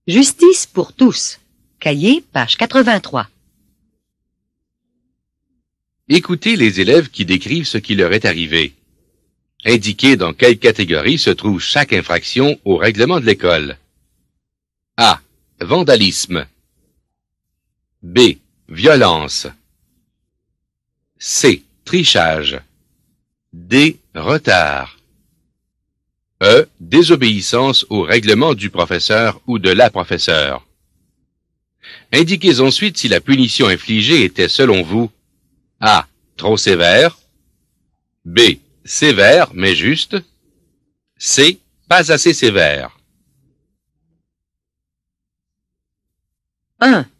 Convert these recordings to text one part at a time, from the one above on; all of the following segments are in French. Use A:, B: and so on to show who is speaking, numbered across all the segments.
A: Justice pour tous. Cahier, page 83.
B: Écoutez les élèves qui décrivent ce qui leur est arrivé. Indiquez dans quelle catégorie se trouve chaque infraction au règlement de l'école. A. Vandalisme. B. Violence. C. Trichage. D. Retard. E. Désobéissance au règlement du professeur ou de la professeure. Indiquez ensuite si la punition infligée était, selon vous, A. Trop sévère. B. Sévère mais juste. C. Pas assez sévère.
A: 1.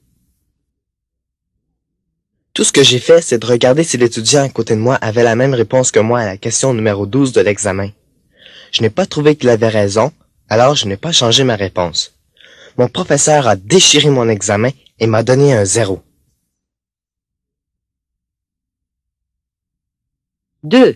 C: Tout ce que j'ai fait, c'est de regarder si l'étudiant à côté de moi avait la même réponse que moi à la question numéro 12 de l'examen. Je n'ai pas trouvé qu'il avait raison, alors je n'ai pas changé ma réponse. Mon professeur a déchiré mon examen et m'a donné un 0.
A: 2.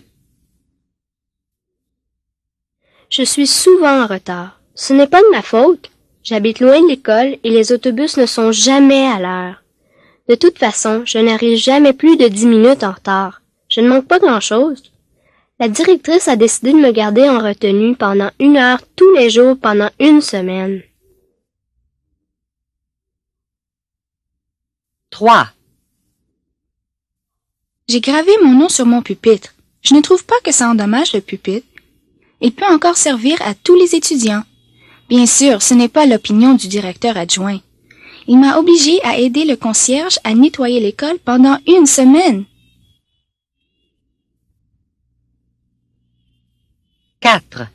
D: Je suis souvent en retard. Ce n'est pas de ma faute. J'habite loin de l'école et les autobus ne sont jamais à l'heure. De toute façon, je n'arrive jamais plus de 10 minutes en retard. Je ne manque pas grand-chose. La directrice a décidé de me garder en retenue pendant 1 heure tous les jours pendant 1 semaine.
A: 3.
E: J'ai gravé mon nom sur mon pupitre. Je ne trouve pas que ça endommage le pupitre. Il peut encore servir à tous les étudiants. Bien sûr, ce n'est pas l'opinion du directeur adjoint. Il m'a obligé à aider le concierge à nettoyer l'école pendant 1 semaine.
A: 4.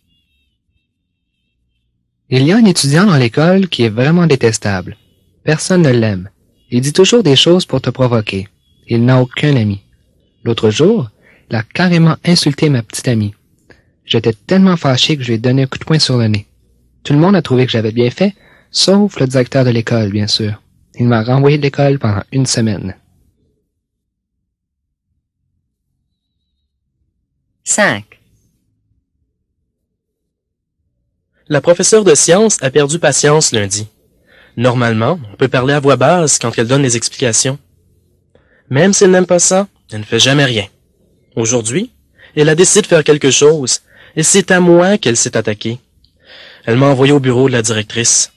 F: Il y a un étudiant dans l'école qui est vraiment détestable. Personne ne l'aime. Il dit toujours des choses pour te provoquer. Il n'a aucun ami. L'autre jour, il a carrément insulté ma petite amie. J'étais tellement fâché que je lui ai donné un coup de poing sur le nez. Tout le monde a trouvé que j'avais bien fait, sauf le directeur de l'école, bien sûr. Il m'a renvoyé de l'école pendant 1 semaine.
A: 5.
G: La professeure de sciences a perdu patience lundi. Normalement, on peut parler à voix basse quand elle donne les explications. Même si elle n'aime pas ça, elle ne fait jamais rien. Aujourd'hui, elle a décidé de faire quelque chose, et c'est à moi qu'elle s'est attaquée. Elle m'a envoyé au bureau de la directrice.